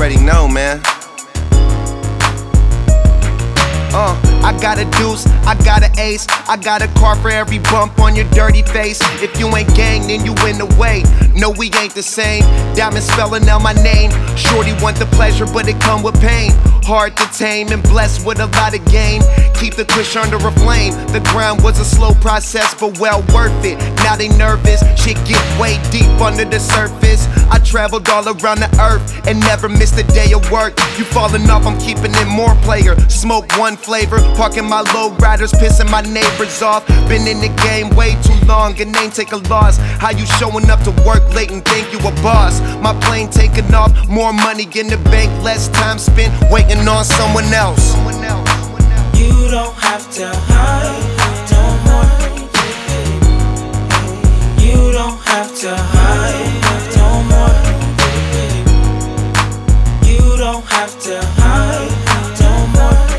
already know, man. I got a deuce, I got an ace, I got a car for every bump on your dirty face. If you ain't gang, then you in the way. No, we ain't the same. Diamonds spelling out my name. Shorty want the pleasure, but it come with pain. Hard to tame and blessed with a lot of game. Keep the kush under a flame. The grind was a slow process, but well worth it. Now they nervous, shit get way deep under the surface. I traveled all around the earth and never missed a day of work. You falling off, I'm keeping it more player. Smoke one flavor, parking my low riders, pissing my neighbors off. Been in the game way too long and ain't take a loss. How you showing up to work late and think you a boss? My plane taking off, more money in the bank, less time spent waiting on someone else. You don't have to hide no more. You don't have to hide no more. You don't have to hide no more.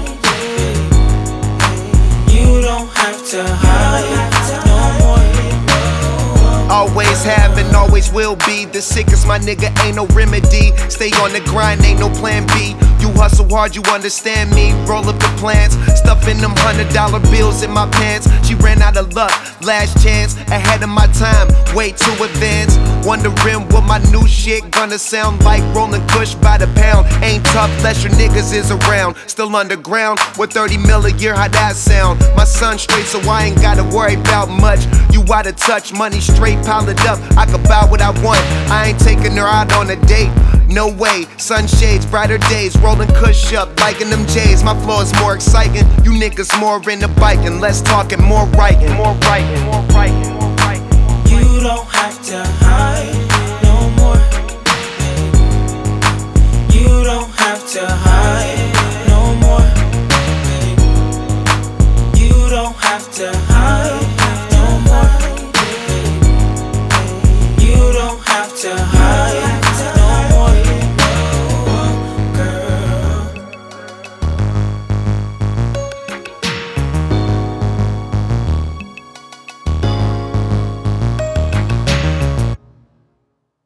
You don't have to hide no more. Always have and always will be the sickest, my nigga, ain't no remedy. Stay on the grind, ain't no plan B. You hustle hard, you understand me. Roll up the plans, stuffing them $100 bills in my pants. She ran out of luck, last chance, ahead of my time, way too advanced. Wondering what my new shit gonna sound like. Rolling kush by the pound, ain't tough less your niggas is around. Still underground, with 30 mil a year, how that sound? My son straight, so I ain't gotta worry about much. You out of touch, money straight piled up. I could buy what I want, I ain't taking her out on a date. No way, sunshades, brighter days, rolling kush up, liking them J's. My flow is more exciting, you niggas more into biking. Less talking, more writing, more writing, more writing, more writing. You don't have to hide